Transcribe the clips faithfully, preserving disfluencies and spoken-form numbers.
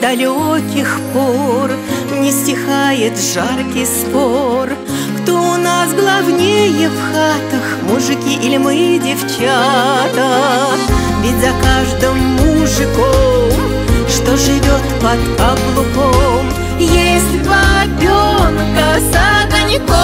далеких пор не стихает жаркий спор, кто у нас главнее в хатах, мужики или мы, девчата. Ведь за каждым мужиком, что живет под каблуком, есть бабенка с огоньком.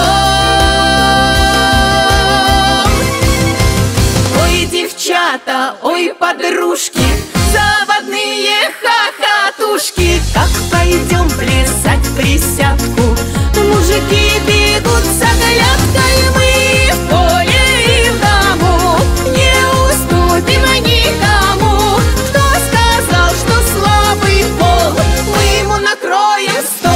Ой, девчата, ой, подружки, заводные хохотушки, как пойдем плясать присядку, мужики бегут с оглядкой, мы в поле и в дому не уступим никому. Кто сказал, что слабый пол, мы ему накроем стол.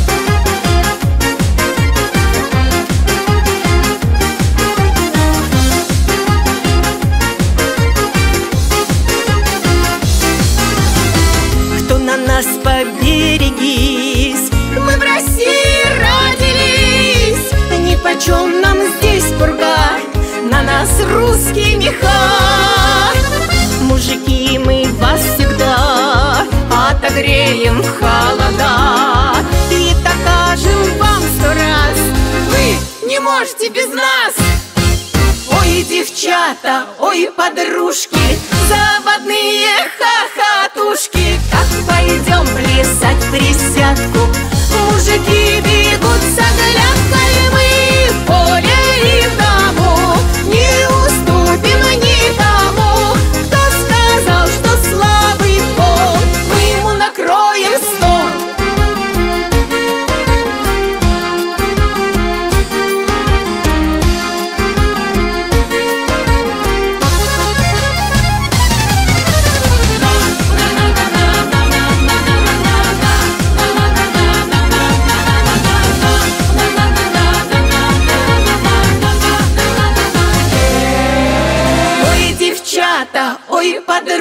Нас поберегись, мы в России родились, нипочем нам здесь пурга, на нас русские меха. Мужики, мы вас всегда отогреем в холода и докажем вам сто раз, вы не можете без нас. Ой, девчата, ой, подружки, заводные хохотушки, как пойдем плясать присядку, мужики бегут с оглядкой, мы в поле и в дому не уступим никому. Кто сказал, что слабый пол, мы ему накроем стол. Ой, подружки,